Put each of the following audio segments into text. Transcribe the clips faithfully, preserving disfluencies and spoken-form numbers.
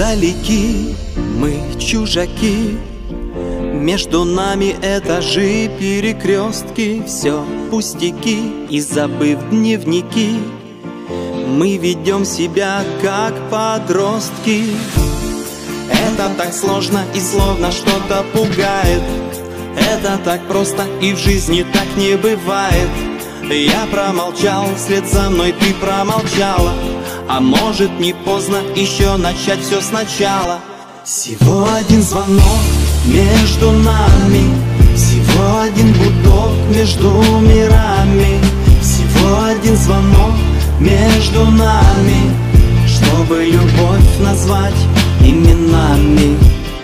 далеки, мы чужаки. Между нами этажи, перекрестки, все пустяки. И забыв дневники, мы ведем себя как подростки. Это так сложно и словно что-то пугает. Это так просто и в жизни так не бывает. Я промолчал, вслед за мной ты промолчала. А может, не поздно еще начать все сначала. Всего один звонок между нами, всего один гудок между мирами. Всего один звонок между нами, чтобы любовь назвать именами.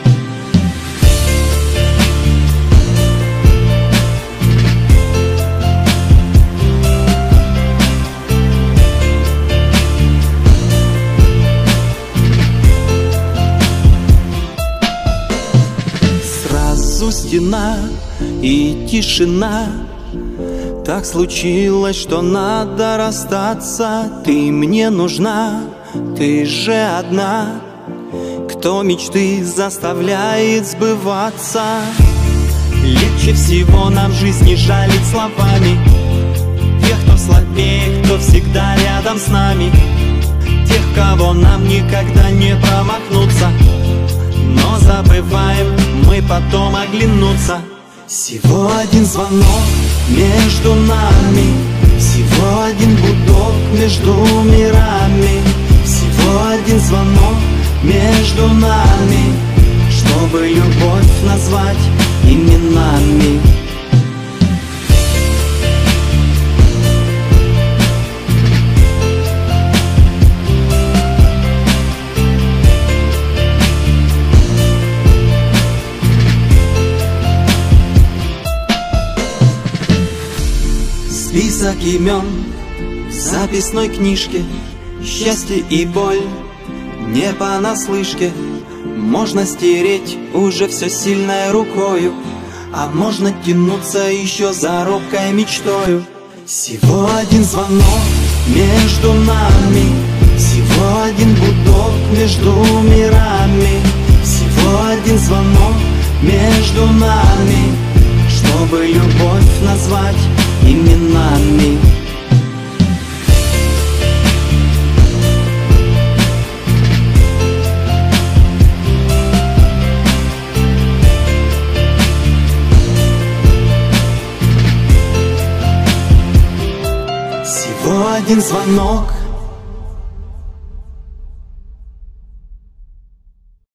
Стена и тишина. Так случилось, что надо расстаться. Ты мне нужна, ты же одна, кто мечты заставляет сбываться. Легче всего нам в жизни жалить словами тех, кто слабее, кто всегда рядом с нами, тех, кого нам никогда не промахнуться. Но забываем мы потом оглянуться. Всего один звонок между нами, всего один гудок между мирами. Всего один звонок между нами, чтобы любовь назвать именами. Список имен в записной книжке, счастье и боль не понаслышке. Можно стереть уже все сильной рукою, а можно тянуться еще за робкой мечтою. Всего один звонок между нами, всего один гудок между мирами. Всего один звонок между нами, чтобы любовь назвать именами. Всего один звонок